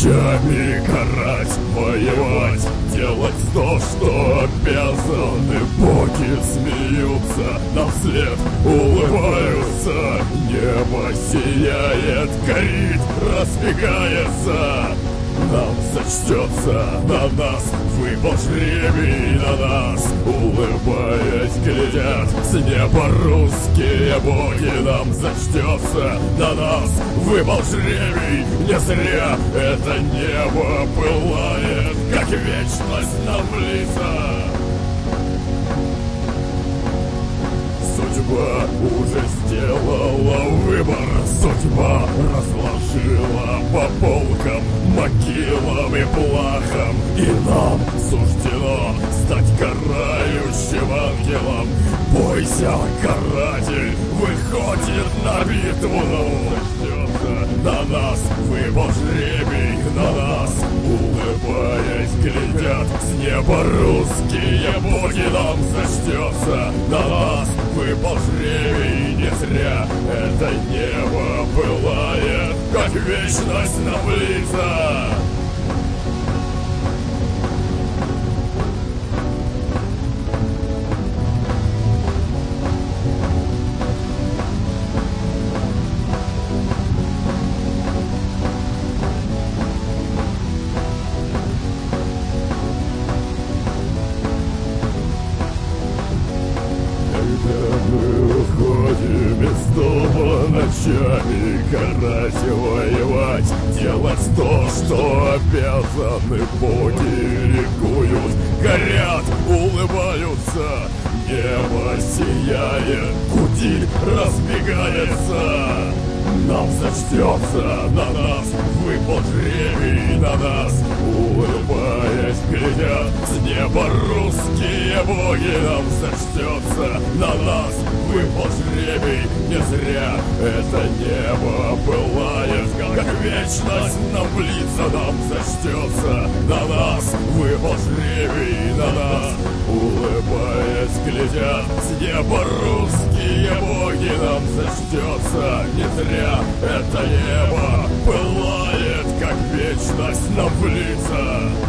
ночами карать, воевать, делать то, что обязаны. Боги смеются, нам вслед улыбаются. Небо сияет, горит, разбегается. Нам зачтется, на нас выпал жребий, на нас, улыбаясь, глядят с неба русские боги. Нам зачтется, на нас выпал жребий, не зря это небо пылает, как вечность нам близко. Судьба уже сделала выбор, судьба разложила по полкам, могилам и плахам, и нам суждено стать карающим ангелом. Бойся, каратель выходит на битву. На нас выпал жребий, на нас, улыбаясь, глядят с неба русские боги. Нам зачтется, на нас выпал жребий, не зря это небо пылает, как вечность нам близко. Мы уходим из дома ночами, карать и воевать, делать то, что обязаны. Боги ликуют, горят, улыбаются. Небо сияет, гудит, разбегается. Нам зачтется, на нас выпал жребий, на нас, улыбаясь, глядят с неба русские боги. Нам зачтется, на нас выпал жребий, не зря это небо пылает, как вечность нам близко. Нам зачтется, на нас выпал жребий, на нас, улыбаясь, глядят с неба русские боги. Нам зачтется, не зря это небо пылает, как вечность нам в лица.